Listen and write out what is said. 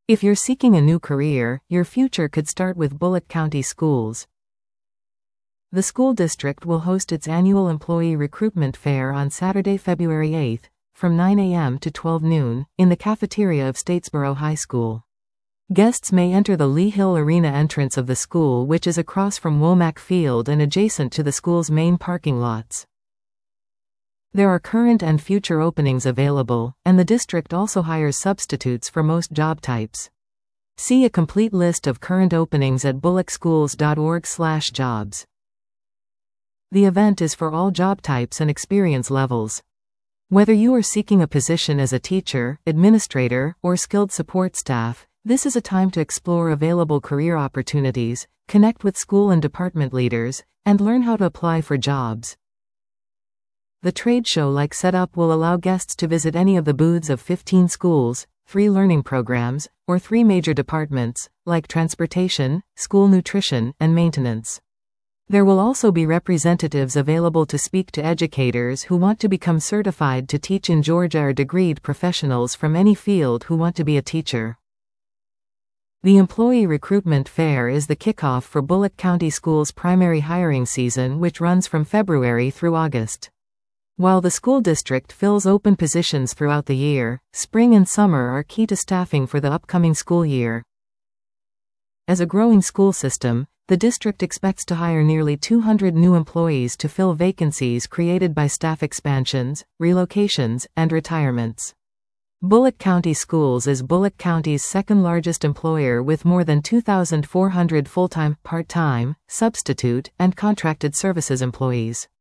If you're seeking a new career, your future could start with Bullock County Schools. The school district will host its annual employee recruitment fair on Saturday, February 8, from 9 a.m. to 12 noon, in the cafeteria of Statesboro High School. Guests may enter the Lee Hill Arena entrance of the school, which is across from Womack Field and adjacent to the school's main parking lots. There are current and future openings available, and the district also hires substitutes for most job types. See a complete list of current openings at bullockschools.org/jobs. The event is for all job types and experience levels. Whether you are seeking a position as a teacher, administrator, or skilled support staff, this is a time to explore available career opportunities, connect with school and department leaders, and learn how to apply for jobs. The trade show-like setup will allow guests to visit any of the booths of 15 schools, 3 learning programs, or 3 major departments, like transportation, school nutrition, and maintenance. There will also be representatives available to speak to educators who want to become certified to teach in Georgia or degreed professionals from any field who want to be a teacher. The Employee Recruitment Fair is the kickoff for Bullock County Schools' primary hiring season, which runs from February through August. While the school district fills open positions throughout the year, spring and summer are key to staffing for the upcoming school year. As a growing school system, the district expects to hire nearly 200 new employees to fill vacancies created by staff expansions, relocations, and retirements. Bullock County Schools is Bullock County's second-largest employer with more than 2,400 full-time, part-time, substitute, and contracted services employees.